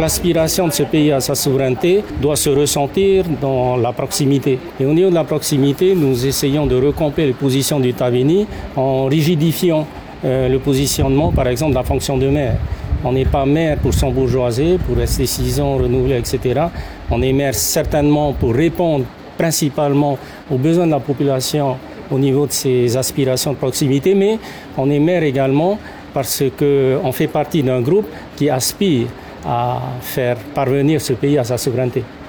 L'aspiration de ce pays à sa souveraineté doit se ressentir dans la proximité. Et au niveau de la proximité, nous essayons de recomper les positions du Tabéni en rigidifiant le positionnement, par exemple, de la fonction de maire. On n'est pas maire pour s'embourgeoiser, pour rester 6 ans, renouveler, etc. On est maire certainement pour répondre principalement aux besoins de la population au niveau de ses aspirations de proximité, mais on est maire également parce qu'on fait partie d'un groupe qui aspire à faire parvenir ce pays à sa souveraineté.